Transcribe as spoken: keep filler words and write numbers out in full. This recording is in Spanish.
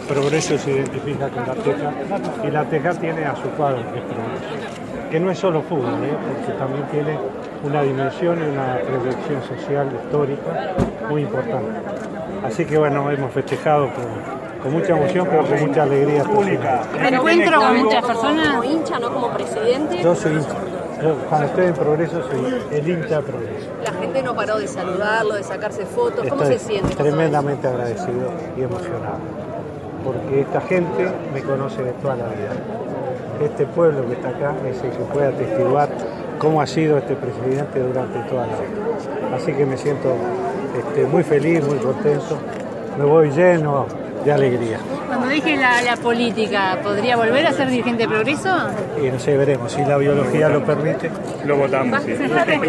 Progreso se identifica con La Teja y La Teja tiene a su cuadro que es Progreso, que no es solo fútbol, ¿eh? Porque también tiene una dimensión y una proyección social, histórica, muy importante. Así que bueno, hemos festejado con, con mucha emoción, pero con mucha alegría. ¿Me encuentro con muchas personas? Como hincha, no como presidente. Yo soy hincha. Yo, cuando estoy en Progreso, soy el hincha de Progreso. La gente no paró de saludarlo, de sacarse fotos. ¿Cómo Estoy se siente? tremendamente agradecido y emocionado, porque esta gente me conoce de toda la vida. Este pueblo que está acá es el que puede atestiguar cómo ha sido este presidente durante toda la vida. Así que me siento este, muy feliz, muy contento, me voy lleno de alegría. Cuando dije la, la política, ¿podría volver a ser dirigente de Progreso? Y no sé, veremos, si la biología lo permite. Lo votamos, sí.